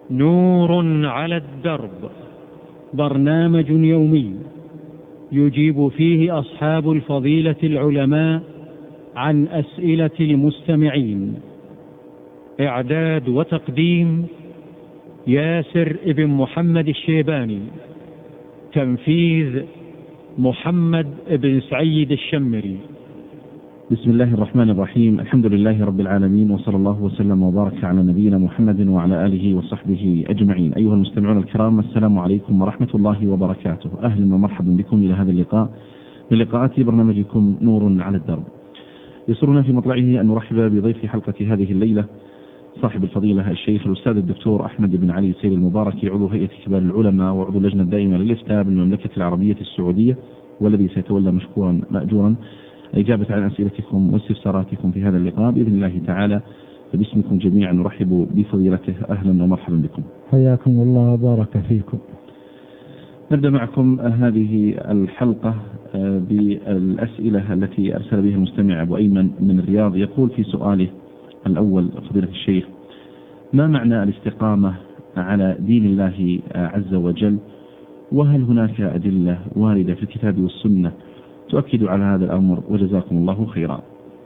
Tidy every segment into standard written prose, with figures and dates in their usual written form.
نور على الدرب، برنامج يومي يجيب فيه أصحاب الفضيلة العلماء عن أسئلة المستمعين. إعداد وتقديم ياسر ابن محمد الشيباني. تنفيذ محمد بن سعيد الشمري. بسم الله الرحمن الرحيم. الحمد لله رب العالمين، وصلى الله وسلم وبارك على نبينا محمد وعلى آله وصحبه أجمعين. أيها المستمعون الكرام، السلام عليكم ورحمة الله وبركاته. أهلا ومرحبا بكم إلى هذا اللقاء من لقاءات برنامجكم نور على الدرب. يسرنا في مطلعه أن نرحب بضيف حلقة هذه الليلة صاحب الفضيلة الشيخ الأستاذ الدكتور أحمد بن علي سيد المبارك، عضو هيئة كبار العلماء وعضو اللجنة الدائمة للإفتاء بالمملكة العربية السعودية، والذي سيتولى مشكورا مأجورا إجابة عن أسئلتكم واستفساراتكم في هذا اللقاء بإذن الله تعالى. فباسمكم جميعا نرحب بفضيلته. أهلا ومرحبا بكم. حياكم الله وبارك فيكم. نبدأ معكم هذه الحلقة بالأسئلة التي أرسل بها المستمع أبو أيمن من الرياض. يقول في سؤاله الأول: فضيلة الشيخ، ما معنى الاستقامة على دين الله عز وجل؟ وهل هناك أدلة واردة في الكتاب والسنة تؤكد على هذا الأمر؟ وجزاكم الله خيرا.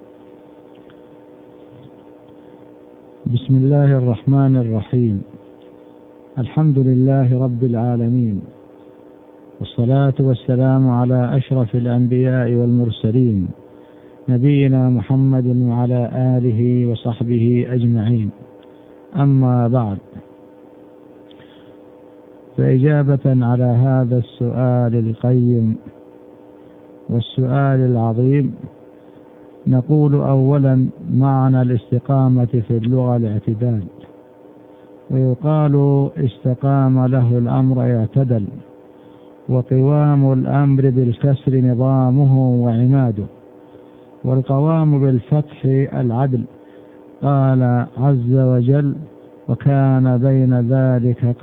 بسم الله الرحمن الرحيم. الحمد لله رب العالمين، والصلاة والسلام على أشرف الأنبياء والمرسلين، نبينا محمد وعلى آله وصحبه أجمعين. أما بعد، فإجابة على هذا السؤال القيم والسؤال العظيم، نقول أولا: معنى الاستقامة في اللغة الاعتدال، ويقال استقام له الأمر اعتدل، وقوام الأمر بالكسر نظامه وعماده، والقوام بالفتح العدل. قال عز وجل: وكان بين ذلك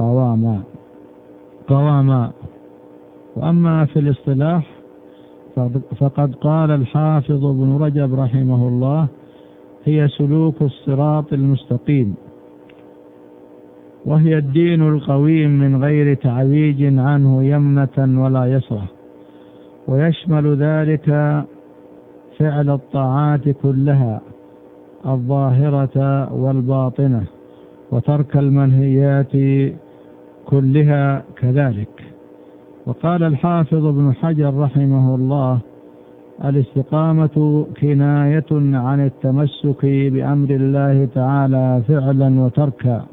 قواما. وأما في الاصطلاح فقد قال الحافظ ابن رجب رحمه الله: هي سلوك الصراط المستقيم، وهي الدين القويم من غير تعويج عنه يمنة ولا يسرة، ويشمل ذلك فعل الطاعات كلها الظاهرة والباطنة، وترك المنهيات كلها كذلك. وقال الحافظ ابن حجر رحمه الله: الاستقامة كناية عن التمسك بأمر الله تعالى فعلا وتركا.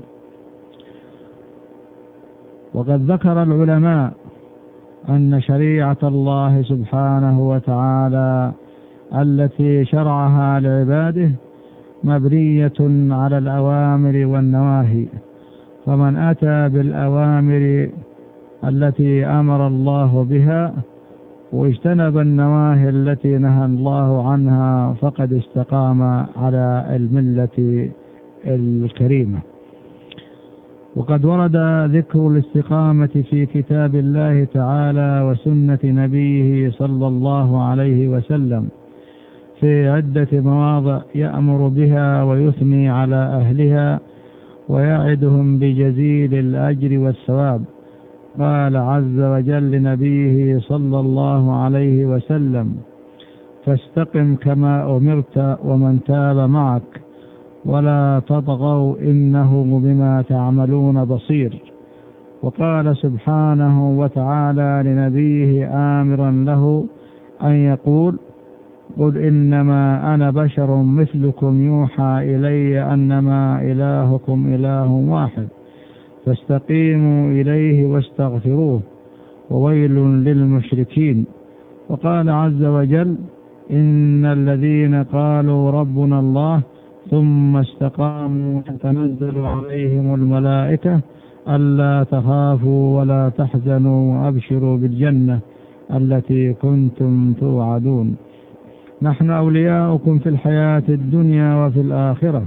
وقد ذكر العلماء أن شريعة الله سبحانه وتعالى التي شرعها لعباده مبنية على الأوامر والنواهي، فمن أتى بالأوامر التي أمر الله بها واجتنب النواهي التي نهى الله عنها فقد استقام على الملة الكريمة. وقد ورد ذكر الاستقامة في كتاب الله تعالى وسنة نبيه صلى الله عليه وسلم في عدة مواضع يأمر بها ويثني على أهلها ويعدهم بجزيل الأجر والثواب. قال عز وجل لنبيه صلى الله عليه وسلم: فاستقم كما أمرت ومن تاب معك ولا تطغوا إنه بما تعملون بصير. وقال سبحانه وتعالى لنبيه آمرا له أن يقول: قل إنما أنا بشر مثلكم يوحى إلي أنما إلهكم إله واحد فاستقيموا إليه واستغفروه وويل للمشركين. وقال عز وجل: إن الذين قالوا ربنا الله ثم استقاموا تتنزل عليهم الملائكة ألا تخافوا ولا تحزنوا وأبشروا بالجنة التي كنتم توعدون. نحن أولياؤكم في الحياة الدنيا وفي الآخرة،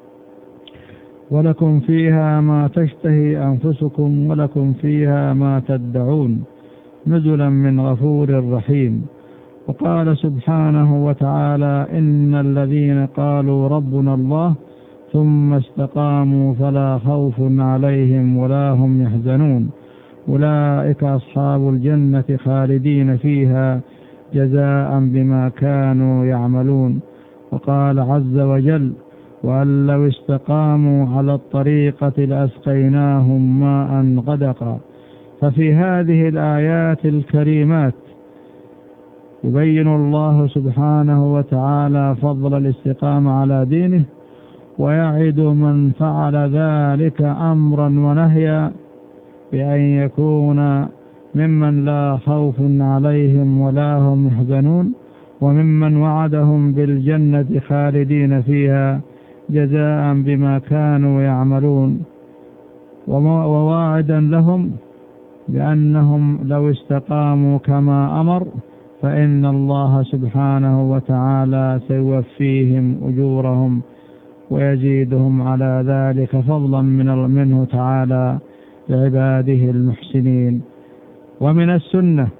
ولكم فيها ما تشتهي أنفسكم ولكم فيها ما تدعون نزلا من غفور رحيم. وقال سبحانه وتعالى: إن الذين قالوا ربنا الله ثم استقاموا فلا خوف عليهم ولا هم يحزنون أولئك أصحاب الجنة خالدين فيها جزاء بما كانوا يعملون. وقال عز وجل وأن لو استقاموا على الطريقة لأسقيناهم ماء غدقا. ففي هذه الآيات الكريمات يبين الله سبحانه وتعالى فضل الاستقامة على دينه، ويعد من فعل ذلك أمرا ونهيا بأن يكون ممن لا خوف عليهم ولا هم يحزنون، وممن وعدهم بالجنة خالدين فيها جزاء بما كانوا يعملون، وواعدا لهم بأنهم لو استقاموا كما أمر فإن الله سبحانه وتعالى سيوفيهم أجورهم ويزيدهم على ذلك فضلا منه تعالى لعباده المحسنين. ومن السنة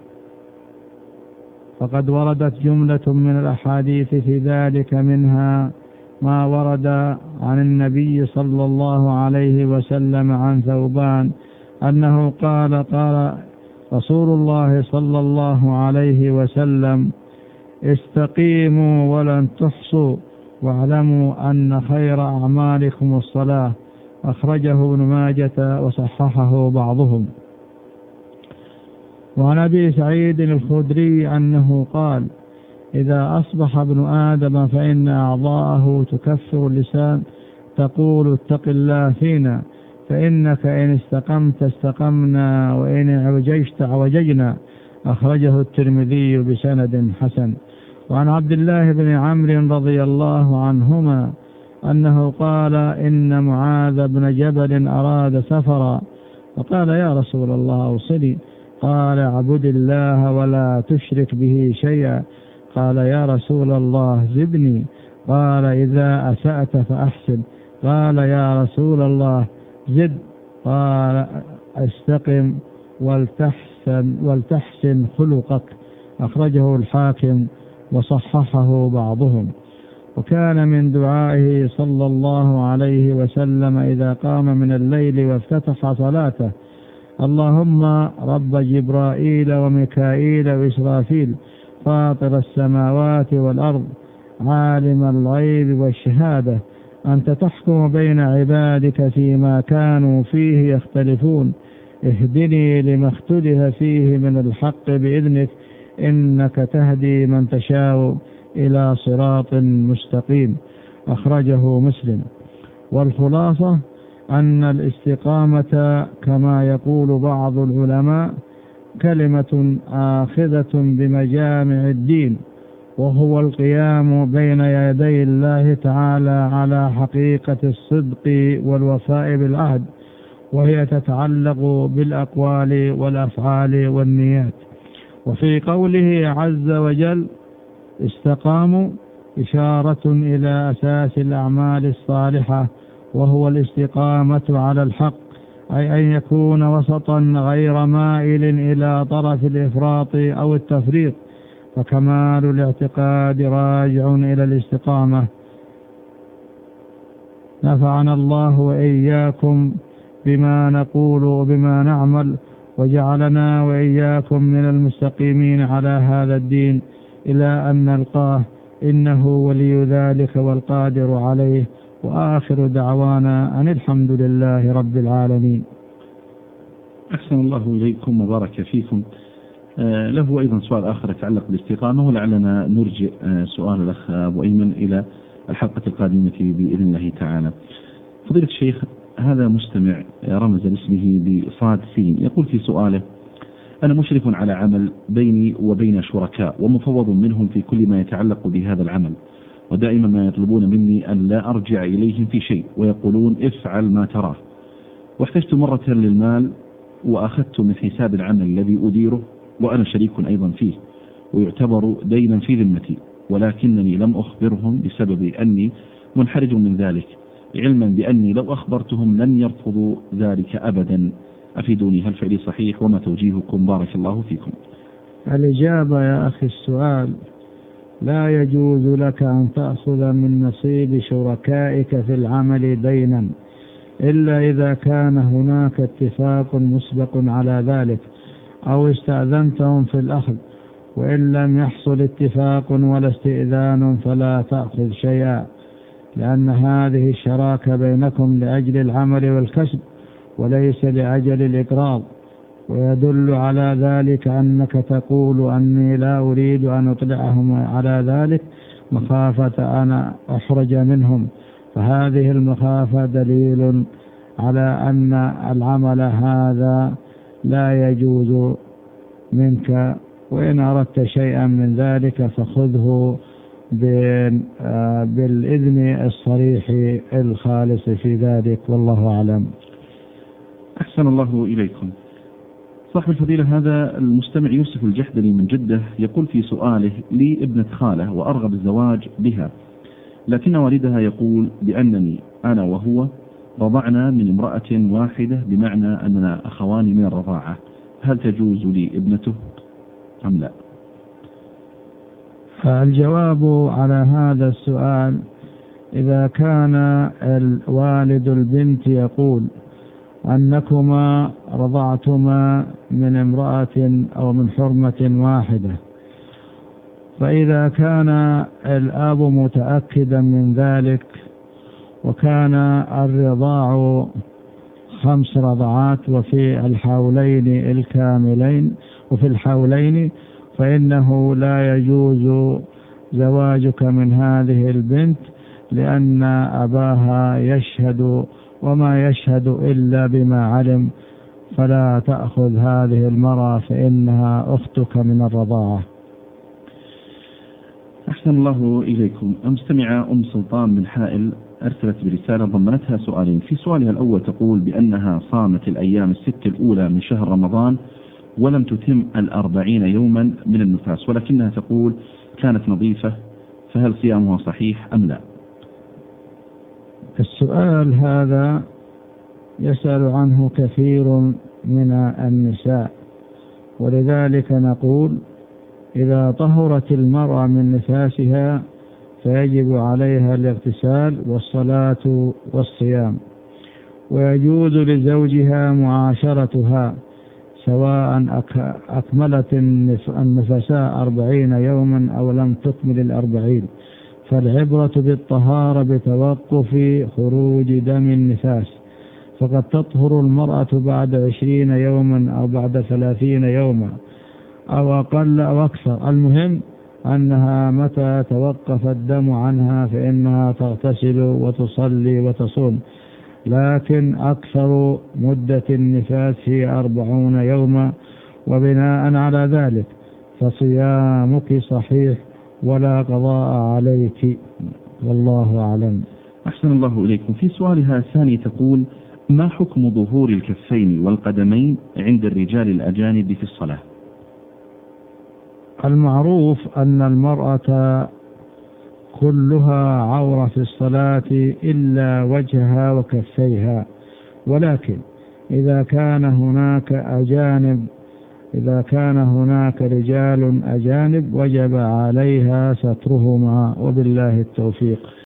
فقد وردت جملة من الأحاديث في ذلك، منها ما ورد عن النبي صلى الله عليه وسلم عن ثوبان أنه قال رسول الله صلى الله عليه وسلم استقيموا ولن تحصوا واعلموا أن خير أعمالكم الصلاة. أخرجه ابن ماجة وصححه بعضهم. وعن أبي سعيد الخدري أنه قال إذا أصبح ابن آدم فإن أعضاءه تكفر اللسان تقول اتق الله فينا، فإنك إن استقمت استقمنا وإن اعوججت اعوججنا. أخرجه الترمذي بسند حسن. وعن عبد الله بن عمرو رضي الله عنهما أنه قال إن معاذ بن جبل أراد سفرا فقال يا رسول الله أوصني، قال اعبد الله ولا تشرك به شيئا. قال يا رسول الله زدني، قال إذا أسأت فأحسن. قال يا رسول الله زد، قال استقم ولتحسن خلقك. أخرجه الحاكم وصححه بعضهم. وكان من دعائه صلى الله عليه وسلم إذا قام من الليل وافتتح صلاته اللهم رب جبرائيل وميكائيل وإسرافيل فاطر السماوات والأرض عالم الغيب والشهادة أنت تحكم بين عبادك فيما كانوا فيه يختلفون اهدني لما اختلف فيه من الحق بإذنك إنك تهدي من تشاء إلى صراط مستقيم. أخرجه مسلم. والخلاصة أن الاستقامة كما يقول بعض العلماء كلمة آخذة بمجامع الدين، وهو القيام بين يدي الله تعالى على حقيقة الصدق والوفاء بالعهد، وهي تتعلق بالأقوال والأفعال والنيات. وفي قوله عز وجل استقاموا إشارة إلى أساس الأعمال الصالحة، وهو الاستقامة على الحق، أي أن يكون وسطا غير مائل إلى طرف الإفراط أو التفريط، فكمال الاعتقاد راجع إلى الاستقامة. نفعنا الله وإياكم بما نقول وبما نعمل، وجعلنا وإياكم من المستقيمين على هذا الدين إلى أن نلقاه، إنه ولي ذلك والقادر عليه. وآخر دعوانا أن الحمد لله رب العالمين. أحسن الله إليكم وبارك فيكم. له أيضا سؤال آخر يتعلق بالاستقامة، ولعلنا نرجع سؤال الأخ أبو أيمن إلى الحلقة القادمة بإذن الله تعالى. فضيلة الشيخ، هذا مستمع رمز لاسمه بصاد سين، يقول في سؤاله: أنا مشرف على عمل بيني وبين شركاء ومفوض منهم في كل ما يتعلق بهذا العمل، ودائما ما يطلبون مني أن لا أرجع إليهم في شيء، ويقولون افعل ما تراه. واحتجت مرة للمال وأخذت من حساب العمل الذي أديره وأنا شريك أيضا فيه، ويعتبر دينا في ذمتي، ولكنني لم أخبرهم بسبب أني منحرج من ذلك، علما بأني لو أخبرتهم لن يرفضوا ذلك أبدا. أفيدوني، هل فعلي صحيح؟ وما توجيهكم؟ بارك الله فيكم. الإجابة يا أخي السؤال لا يجوز لك أن تأخذ من نصيب شركائك في العمل دينا إلا إذا كان هناك اتفاق مسبق على ذلك أو استأذنتهم في الأخذ، وإن لم يحصل اتفاق ولا استئذان فلا تأخذ شيئا، لأن هذه الشراكة بينكم لأجل العمل والكسب وليس لأجل الإقراض. ويدل على ذلك أنك تقول أني لا أريد أن أطلعهم على ذلك مخافة أن أحرج منهم، فهذه المخافة دليل على أن العمل هذا لا يجوز منك، وإن أردت شيئا من ذلك فخذه بالإذن الصريح الخالص في ذلك، والله أعلم. أحسن الله إليكم. صاحب الفضيلة هذا المستمع يوسف الجحدلي من جدة يقول في سؤاله: لي ابنة خالة وأرغب الزواج بها، لكن والدها يقول بأنني أنا وهو رضعنا من امرأة واحدة، بمعنى أننا أخوان من الرضاعة، هل تجوز لي ابنته أم لا؟ الجواب على هذا السؤال: إذا كان الوالد البنت يقول أنكما رضعتما من امرأة أو من حرمة واحدة، فإذا كان الأب متأكدا من ذلك وكان الرضاع 5 رضعات وفي الحولين الكاملين وفي الحولين، فإنه لا يجوز زواجك من هذه البنت، لأن أباها يشهد وما يشهد إلا بما علم، فلا تأخذ هذه المرأة فإنها أختك من الرضاعة. أحسن الله إليكم. المستمعة أم سلطان من حائل أرسلت برسالة ضمنتها سؤالين. في سؤالها الأول تقول بأنها صامت الأيام 6 الأولى من شهر رمضان ولم تتم 40 يوما من النفاس، ولكنها تقول كانت نظيفة، فهل صيامها صحيح أم لا؟ السؤال هذا يسأل عنه كثير من النساء، ولذلك نقول: إذا طهرت المرأة من نفاسها فيجب عليها الاغتسال والصلاة والصيام، ويجوز لزوجها معاشرتها سواء أكملت النفساء 40 يوما أو لم تكمل 40، فالعبرة بالطهارة بتوقف خروج دم النفاس، فقد تطهر المرأة بعد 20 يوما أو بعد 30 يوما أو أقل أو أكثر. المهم أنها متى توقف الدم عنها فإنها تغتسل وتصلي وتصوم، لكن أكثر مدة النفاس هي 40 يوما، وبناء على ذلك فصيامك صحيح ولا قضاء عليك، والله أعلم. أحسن الله إليكم. في سؤالها الثاني تقول: ما حكم ظهور الكفين والقدمين عند الرجال الأجانب في الصلاة؟ المعروف أن المرأة كلها عورة في الصلاة إلا وجهها وكفيها، ولكن إذا كان هناك رجال أجانب وجب عليها سترهما، وبالله التوفيق.